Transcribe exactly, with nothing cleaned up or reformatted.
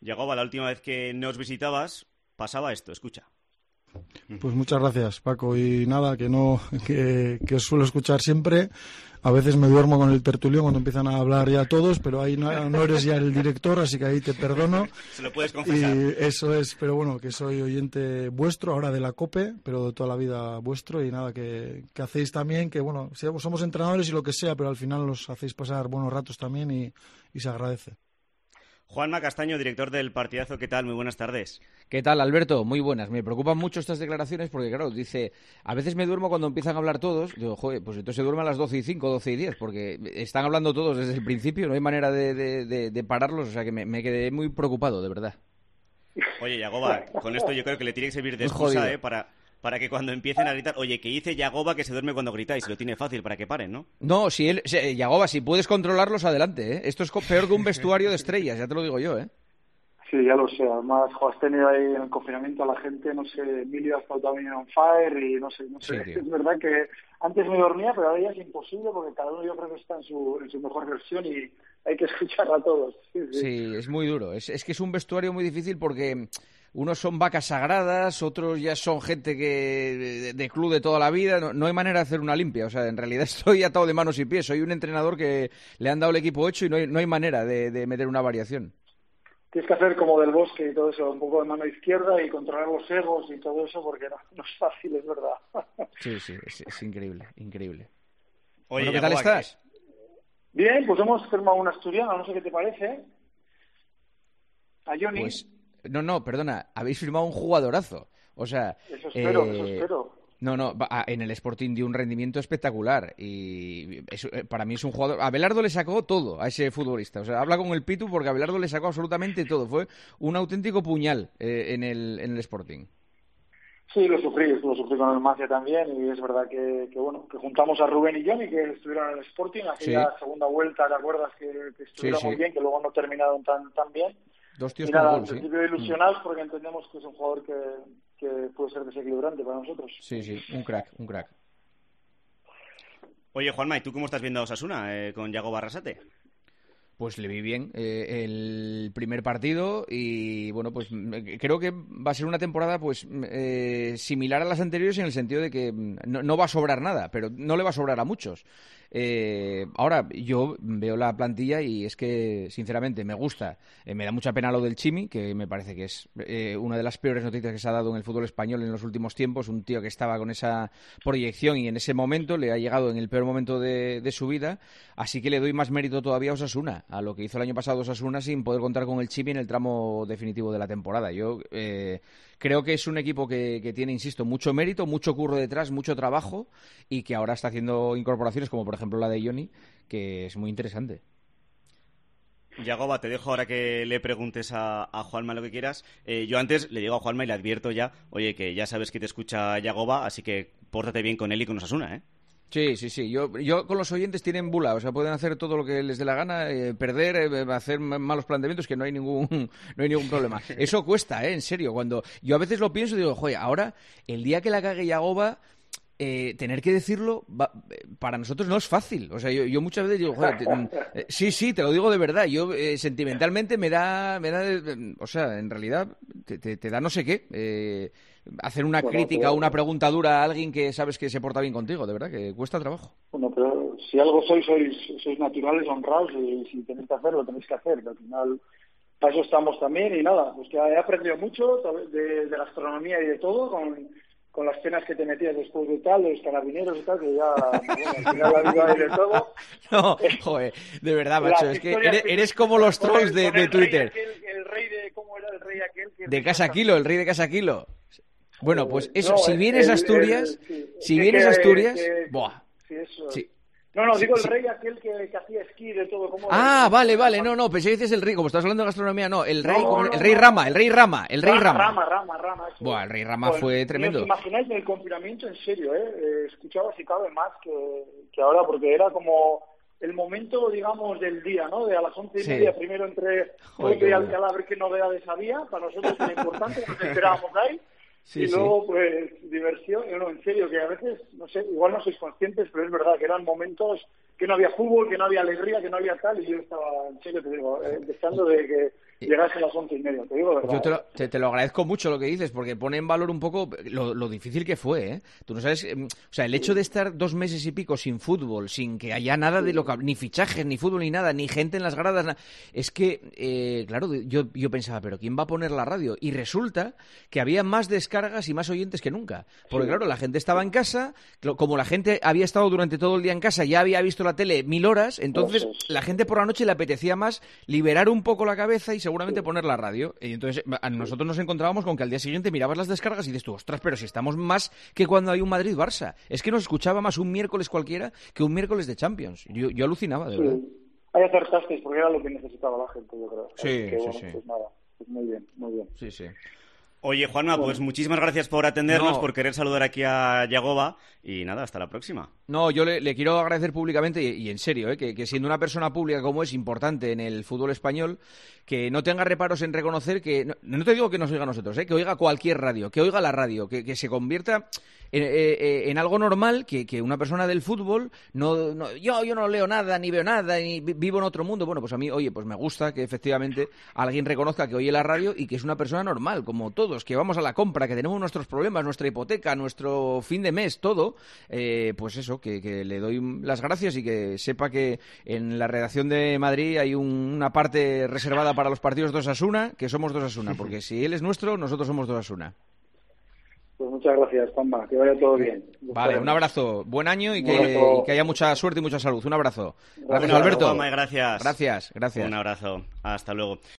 Yagoba, la última vez que nos visitabas pasaba esto, escucha. Pues muchas gracias, Paco, y nada, que no que, que os suelo escuchar siempre. A veces me duermo con el tertulión cuando empiezan a hablar ya todos, pero ahí no, no eres ya el director, así que ahí te perdono. Se lo puedes confesar. Y eso es, pero bueno, que soy oyente vuestro, ahora de la COPE, pero de toda la vida vuestro, y nada, que, que hacéis también, que bueno, somos entrenadores y lo que sea, pero al final los hacéis pasar buenos ratos también y, y se agradece. Juanma Castaño, director del Partidazo, ¿qué tal? Muy buenas tardes. ¿Qué tal, Alberto? Muy buenas. Me preocupan mucho estas declaraciones porque, claro, dice, a veces me duermo cuando empiezan a hablar todos. Digo, joder, pues entonces se duerme a las doce y cinco, doce y diez, porque están hablando todos desde el principio, no hay manera de, de, de, de pararlos, o sea que me, me quedé muy preocupado, de verdad. Oye, Yagoba, con esto yo creo que le tiene que servir de excusa, ¿eh? Para... Para que cuando empiecen a gritar, oye, que dice Yagoba que se duerme cuando gritáis, lo tiene fácil para que paren, ¿no? No, si él, si, Yagoba, si puedes controlarlos, adelante, ¿eh? Esto es peor que un vestuario de estrellas, ya te lo digo yo, ¿eh? Sí, ya lo sé. Además, has tenido ahí en el confinamiento a la gente, no sé, Emilio ha estado también on fire y no sé, no sé. Sí, es verdad que antes me dormía, pero ahora ya es imposible porque cada uno yo creo que está en su, en su mejor versión y hay que escuchar a todos. Sí, sí. Sí, es muy duro. Es, es que es un vestuario muy difícil porque unos son vacas sagradas, otros ya son gente que de, de club de toda la vida. No, no hay manera de hacer una limpia. O sea, en realidad estoy atado de manos y pies. Soy un entrenador que le han dado el equipo hecho y no hay, no hay manera de, de meter una variación. Tienes que hacer como del Bosque y todo eso, un poco de mano izquierda y controlar los egos y todo eso, porque no, no es fácil, es verdad. Sí, sí, es, es increíble, increíble. Oye, bueno, ¿qué tal estás? Bien, pues hemos firmado una asturiana, no sé qué te parece. A Johnny. Pues, no, no, perdona, habéis firmado un jugadorazo. O sea... Eso espero, eh... eso espero. No, no, en el Sporting dio un rendimiento espectacular y es, para mí es un jugador... Abelardo le sacó todo a ese futbolista, o sea, habla con el Pitu porque Abelardo le sacó absolutamente todo, fue un auténtico puñal eh, en, el, en el Sporting. Sí, lo sufrí, lo sufrí con el Mancia también y es verdad que, que bueno, que juntamos a Rubén y Johnny que estuvieron en el Sporting, aquella sí. segunda vuelta, ¿te acuerdas? Que, que estuvieron sí, sí. muy bien, que luego no terminaron tan, tan bien. Dos tíos y nada, con gol, al sí. principio ilusionados porque entendemos que es un jugador que, que puede ser desequilibrante para nosotros. Sí, sí, un crack, un crack. Oye, Juanma, ¿y tú cómo estás viendo a Osasuna eh, con Yagoba Arrasate? Pues le vi bien eh, el primer partido y bueno, pues creo que va a ser una temporada pues eh, similar a las anteriores en el sentido de que no, no va a sobrar nada, pero no le va a sobrar a muchos. Eh, ahora, yo veo la plantilla y es que, sinceramente, me gusta. Eh, me da mucha pena lo del Chimi, que me parece que es eh, una de las peores noticias que se ha dado en el fútbol español en los últimos tiempos. Un tío que estaba con esa proyección y en ese momento le ha llegado en el peor momento de, de su vida. Así que le doy más mérito todavía a Osasuna, a lo que hizo el año pasado Osasuna sin poder contar con el Chimi en el tramo definitivo de la temporada. Yo eh, creo que es un equipo que, que tiene, insisto, mucho mérito, mucho curro detrás, mucho trabajo y que ahora está haciendo incorporaciones como, por ejemplo, ejemplo la de Johnny, que es muy interesante. Yagoba, te dejo ahora que le preguntes a, a Juanma lo que quieras. Eh, yo antes le digo a Juanma y le advierto ya, oye, que ya sabes que te escucha Yagoba, así que pórtate bien con él y con Osasuna, ¿eh? Sí, sí, sí. Yo, yo con los oyentes tienen bula, o sea, pueden hacer todo lo que les dé la gana, eh, perder, eh, hacer malos planteamientos, que no hay ningún, no hay ningún problema. Eso cuesta, ¿eh? En serio. Cuando yo a veces lo pienso y digo, joder, ahora el día que la cague Yagoba, Eh, tener que decirlo va, para nosotros no es fácil. O sea, yo, yo muchas veces digo, joder, te, eh, sí, sí, te lo digo de verdad. Yo eh, sentimentalmente me da, me da, eh, o sea, en realidad te, te, te da no sé qué. Eh, hacer una bueno, crítica o una pregunta dura a alguien que sabes que se porta bien contigo, de verdad, que cuesta trabajo. Bueno, pero si algo sois, sois, sois naturales, honrados y si tenéis que hacerlo, tenéis que hacer. Que al final, para eso estamos también y nada, pues que he aprendido mucho de, de gastronomía y de todo con con las penas que te metías después de tal, de los carabineros y tal, que ya, bueno, al final la vida hay de todo. No, joder, de verdad, macho, es que eres, eres como los trolls de, de Twitter. Aquel, el rey de, ¿cómo era el rey aquel? Que de Casa Kilo, el rey de Casa Kilo. Bueno, pues eso, no, si vienes a Asturias, el, el, sí, si vienes a Asturias, que, buah, sí, eso, sí. No, no, digo sí, el rey sí. aquel que, que hacía esquí de todo. ¿Cómo ah, era? vale, vale, no, no, pensé que dices el rey, como estás hablando de gastronomía, no, el rey, no, como, no, el rey no. Rama, el rey Rama, el rey Rama. Rama, Rama, Rama. Eso. Buah, el rey Rama bueno, fue tremendo. ¿Os imagináis en el confinamiento, en serio, eh? eh escuchaba si cabe más que, que ahora, porque era como el momento, digamos, del día, ¿no? De a las once y media, sí. primero entre Joder, y Alcalá, a ver qué novedades había, para nosotros era importante, nos esperábamos ahí. Sí, y luego, sí. pues, diversión, no, en serio, que a veces, no sé, igual no sois conscientes, pero es verdad que eran momentos que no había fútbol, que no había alegría, que no había tal, y yo estaba, en serio te digo, eh, deseando de que llegase a las once y media, te digo verdad. Yo te lo, te, te lo agradezco mucho lo que dices, porque pone en valor un poco lo, lo difícil que fue, ¿eh? Tú no sabes, eh, o sea, el hecho de estar dos meses y pico sin fútbol, sin que haya nada de lo que, ni fichajes, ni fútbol, ni nada, ni gente en las gradas, na, es que, eh, claro, yo, yo pensaba, pero ¿quién va a poner la radio? Y resulta que había más descargas y más oyentes que nunca, porque claro, la gente estaba en casa, como la gente había estado durante todo el día en casa, ya había visto la tele mil horas, entonces la gente por la noche le apetecía más liberar un poco la cabeza y seguramente poner la radio. Y entonces a nosotros nos encontrábamos con que al día siguiente mirabas las descargas y dices tú, ostras, pero si estamos más que cuando hay un Madrid-Barça. Es que nos escuchaba más un miércoles cualquiera que un miércoles de Champions. Yo, yo alucinaba, de sí. verdad. Ahí acertasteis, porque era lo que necesitaba la gente, yo creo. Sí, que, sí, bueno, sí. Pues nada, pues muy bien, muy bien. Sí, sí. Oye, Juanma, pues muchísimas gracias por atendernos, No. por querer saludar aquí a Yagoba y nada, hasta la próxima. No, yo le, le quiero agradecer públicamente y, y en serio, ¿eh? que, que siendo una persona pública como es, importante en el fútbol español, que no tenga reparos en reconocer que, no, no te digo que nos oiga a nosotros, ¿eh? que oiga cualquier radio, que oiga la radio, que, que se convierta en, eh, en algo normal, que, que una persona del fútbol, no, no yo, yo no leo nada, ni veo nada, ni vivo en otro mundo. Bueno, pues a mí, oye, pues me gusta que efectivamente alguien reconozca que oye la radio y que es una persona normal, como todos, que vamos a la compra, que tenemos nuestros problemas, nuestra hipoteca, nuestro fin de mes, todo, eh, pues eso, que, que le doy las gracias y que sepa que en la redacción de Madrid hay un, una parte reservada para los partidos de Osasuna, que somos de Osasuna, porque si él es nuestro, nosotros somos de Osasuna. Pues muchas gracias, Juanma, que vaya todo bien. Vale, un abrazo, buen año y Un que, abrazo. y que haya mucha suerte y mucha salud. Un abrazo. Gracias, Gracias, Un abrazo, Alberto. Juanma, y gracias. Gracias, gracias. Un abrazo. Hasta luego.